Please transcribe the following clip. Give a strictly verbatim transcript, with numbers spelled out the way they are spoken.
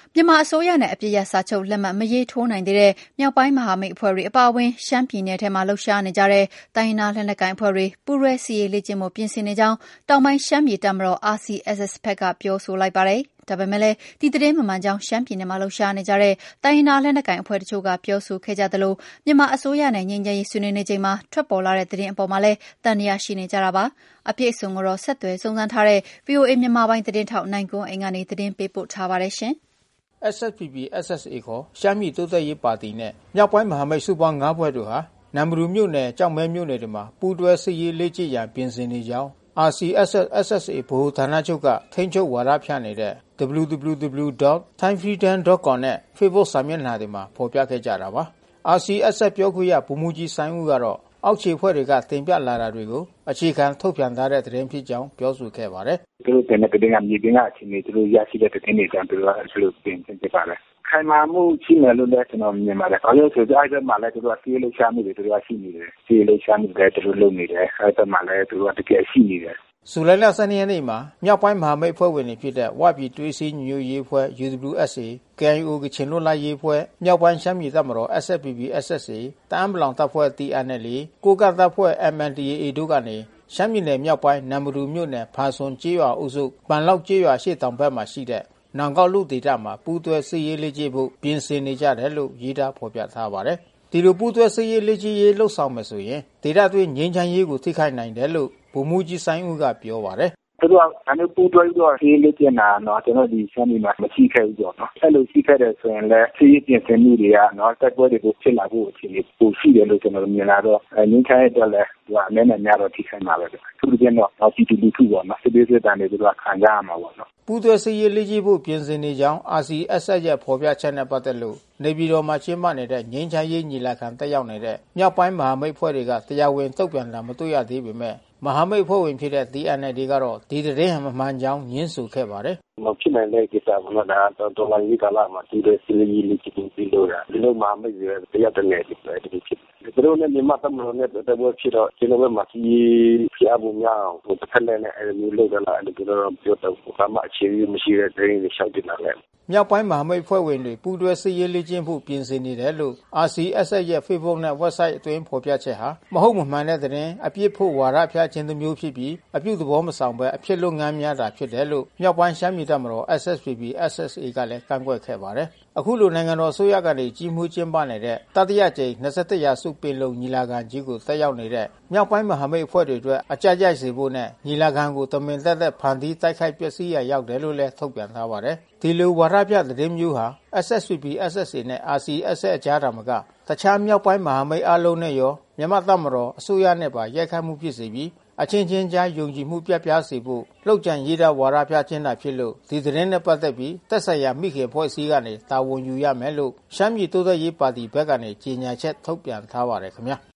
မြန်မာအစိုးရနဲ့အပစ်ရပ်စာချုပ်လက်မှတ်မရေးထိုးနိုင်သေးတဲ့မြောက်ပိုင်းမဟာမိတ်အဖွဲ့တွေအပါအဝင်ရှမ်းပြည်နယ်ထဲမှာလှုပ်ရှားနေကြတဲ့တိုင်းရင်းသားလက်နက်ကိုင်အဖွဲ့တွေပူးတွဲစစ်ရေးလေ့ကျင့်မှုပြင်ဆင်နေကြောင်းတောင်ပိုင်းရှမ်းပြည်တပ်မတော် အာရ် စီ အက်စ် အက်စ် ဘက်ကပြောဆိုလိုက်ပါတယ်။ဒါပေမဲ့လည်းဒီသတင်းမမှန်ကြောင်းရှမ်းပြည်နယ်မှာလှုပ်ရှားနေကြတဲ့တိုင်းရင်းသားလက်နက်ကိုင်အဖွဲ့တချို့ကပြောဆိုခဲ့ကြသလိုမြန်မာအစိုးရနဲ့ငြိမ်းချမ်းရေးဆွေးနွေးနေချိန်မှာထွက်ပေါ်လာတဲ့သတင်းအပေါ်မှာလည်းသံသယရှိနေကြတာပါ။အပြည့်အစုံကိုတော့ဆက်သွယ်စုံစမ်းထားတဲ့ ဗွီအိုအေမြန်မာပိုင်းသတင်းထောက်နိုင်ကွန်းအိမ်ကနေသတင်းပေးပို့ထားပါတယ်ရှင်။အက်စ် အက်စ် ပီ ပီ အက်စ် အက်စ် အေ ခေါ်ရှမ်းပြည်တိုးတက်ရေးပါတီနဲ့မြောက်ပိုင်းမဟာမိတ်စုပေါင်း ၅ ဖွဲ့တို့ဟာနမ္မတူမြို့နယ်ကျောက်မဲမြို့နယ်တွေမှာပူးတွဲစစ်ရေးလေ့ကျင့်ရန်ပြင်ဆင်နေကြောင်း အာရ် စီ အက်စ် အက်စ် အေ ဗဟိုဌာနချုပ်ကထိန်းချုပ်ဝါဒဖြန့်နေတဲ့ ဒဘလျူ ဒဘလျူ ဒဘလျူ ဒေါ့ ထိုင်းဖရီဒမ် ဒေါ့ ကောမ် နဲ့ Facebook စာမျက်နှာတွေမှာဖော်ပြခဲ့ကြတာပါ။ အာရ် စီ အက်စ် အက်စ် ပြောခွင့်ရဗိုလ်မှူးကြီးစိုင်းဦးကတော့အောက်ခြေအဖွဲ့တွေကတင်ပြလာတာတွေကိုအခြေခံထုတ်ပြန်ထားတဲ့သတင်းဖြစ်ကြောင်းပြောဆိုခဲ့ပါတယ်။ "သူတို့တင်တဲ့သတင်းကမြေပြင်ကအခြေအနေသူတို့ရရှိတဲ့သတင်းတွေကြောင့်သူတို့ကအဲ့လိုပြင်ဆင်ဖြစ်ပါတယ်။ခိုင်မာမှုရှိမယ်လို့လည်းကျွန်တော်မြင်ပါတယ်။ဘာလို့လဲဆိုတော့အဲ့ဘက်မှာလည်းသူတို့ကစီးလှုပ်ရှားမှုတွေသူတို့ကရှိနေတယ်။စီးလှုပ်ရှားမှုတွေသူတို့လုပ်နေတယ်။အဲ့ဘက်မှာလည်းသူတို့ကတကယ်ရှိနေတယ်။ "ဇူလိုင်လ ၁၂ ရက်နေ့မှာမြောက်ပိုင်းမဟာမိတ်အဖွဲ့ဝင်တွေဖြစ်တဲ့ဝပြည်သွေးစည်းညီညွတ်ရေးအဖွဲ့ ယူ ဒဘလျူ အက်စ် အေ ကေ အိုင် အို ကချင်လွတ်လပ်ရေးအဖွဲ့မြောက်ပိုင်းရှမ်းပြည်တပ်မတော် အက်စ် အက်ဖ် ပီ ပီ အက်စ် အက်စ် အေ တအာင်းပလောင်တပ်ဖွဲ့ တီ အန် အယ်လ် အေ ကိုးကန့်တပ်ဖွဲ့ အမ် အန် ဒီ အေ အေ တို့ကနေရှမ်းပြည်နယ်မြောက်ပိုင်းနမ္မတူမြို့နယ်ဖာဆွန်ကျေးရွာအုပ်စုပန်လောက်ကျေးရွာအရှေ့တောင်ဘက်မှာရှိတဲ့နောင်ကောက်လုဒေသမှာပူးတွဲစစ်ရေးလေ့ကျင့်ဖို့ပြင်ဆင်နေကြတယ်လို့ရေးသားဖော်ပြထားပါတယ်။ဒီလိုပူးတွဲစစ်ရေးလေ့ကျင့်ရေးလုပ်ဆောင်မယ်ဆိုရင်ဒေသတွင်းငြိမ်းချမ်းရေးကိုထိခိုက်နိုင်တယ်လို့ဗိုလ်မှူးကြီးစိုင်းဦးကပြောပါတယ်။သူတို့ကဒါမျိုးပူးတွဲပြီးတော့ဆေးလေးကျင်တာเนาะကျွန်တော်ဒီရှမ်းပြည်မှာမရှိခဲ့ဘူးပေါ့เนาะအဲ့လိုရှိခဲ့တယ်ဆိုရင်လည်းဆေးရပြင်ဆင်မှုတွေကเนาะတက်ပွဲတွေကိုဖြစ်လာဖို့အခြေအနေပိုရှိတယ်လို့ကျွန်တော်မြင်လာတော့ငင်းချိုင်းတဲ့လည်းသူကအနည်းနဲ့များတော့ထိခိုက်မှာပဲသူတို့ကတော့ပြည်သူလူထုပေါ့เนาะစစ်ပေးစစ်တမ်းတွေသူတို့ခံကြရမှာပေါ့เนาะပူးတွဲစစ်ရေးလေ့ကျင့်ဖို့ပြင်ဆင်နေကြောင်း အာရ် စီ အက်စ် အက်စ် ရဲ့ဖော်ပြချက်နဲ့ပတ်သက်လို့နေပြည်တော်မှာကျင်းပနေတဲ့ငြိမ်းချမ်းရေးညီလာခံတက်ရောက်နေတဲ့မြောက်ပိုင်းမဟာမိတ်အဖွဲ့တွေကတရားဝင်တုံ့ပြန်တာမတွေ့ရသေးပေမဲ့မဟာမိတ်အဖွဲ့ဝင်ဖြစ်တဲ့ တီ အန် အယ်လ် အေ ကတော့ဒီသတင်းမမှန်ကြောင်းငြင်းဆိုခဲ့ပါတယ်။မဖြစ်နိုင်တဲ့ကိစ္စကဒါတော့တော်လိုင်းကြီးကာလမှာဒီလိုစီလီလီချင်းပြီးလို့ရဒီလိုမှမဟုတ်ရတရားတည်းနဲ့ဒီလိုဖြစ်သူတို့နဲ့မြန်မာတမန်နဲ့တပွဲဖြစ်တော့ကျွန်တော်တို့မှဒီဖျားဖို့များအောင်ဟိုတစ်ခါနဲ့အဲ့လိုလုပ်ကြလားအဲ့လိုကျွန်တော်ပြောတော့ဘာမှအခြေအမရှိတဲ့သတင်းတွေရှောက်တင်လာတယ်မြောက်ပိုင်းမဟာမိတ်ဖွဲ့ဝင်တွေပူးတွဲစစ်ရေးလေ့ကျင့်ဖို့ပြင်ဆင်နေတယ်လို့ အာရ် စီ အက်စ် အက်စ် ရဲ့ Facebook နဲ့ Website အတွင်းဖော်ပြချက်ဟာမဟုတ်မမှန်တဲ့သတင်းအပြစ်ဖို့ဝါဒဖြန့်ခြင်းတစ်မျိုးဖြစ်ပြီးအပြုသဘောမဆောင်ဘဲအဖြစ်လုပ်ငန်းများတာဖြစ်တယ်လို့မြောက်ပိုင်းရှမ်းပြည်တပ်မတော် အက်စ် အက်ဖ် ပီ ပီ အက်စ် အက်စ် အေ ကလည်းကန့်ကွက်ခဲ့ပါတယ်။အခုလိုနိုင်ငံတော်အစိုးရကနေကြီးမှုးကျင်းပနေတဲ့တတိယကြိမ်၂၁ရာစုပင်လုံညီလာခံကြီးကိုတက်ရောက်နေတဲ့မြောက်ပိုင်းမဟာမိတ်အဖွဲ့တွေအတွက်အကြပ်ကြိုက်စေဖို့နဲ့ညီလာခံကိုတမင်သက်သက်ဖန်တီးတိုက်ခိုက်ပျက်စီးရရောက်တယ်လို့လည်းထုတ်ပြန်ထားပါတယ်။ဒီလိုဝါဒပြသတင်းမျိုးဟာ အက်စ် အက်ဖ် ပီ ပီ အက်စ် အက်စ် အေ နဲ့ အာရ် စီ အက်စ် အက်စ် အကြားသာမကတခြားမြောက်ပိုင်းမဟာမိတ်အားလုံးနဲ့ရောမြန်မာ့တပ်မတော်အစိုးရနဲ့ပါရိုက်ခတ်မှုဖြစ်စေပြီးအချင်းချင်းကြားယုံကြည်မှုပြတ်ပြားစေဖို့လှုပ်ကြံရေးသားဝါဒပြခြင်းသာဖြစ်လို့ဒီသတင်းနဲ့ပတ်သက်ပြီးသက်ဆိုင်ရာမိခင်ဖွဲ့စည်းကနေတာဝန်ယူရမယ်လို့ရှမ်းပြည်တိုးတက်ရေးပါတီဘက်ကနေကြေညာချက်ထုတ်ပြန်ထားပါတယ်ခင်ဗျာ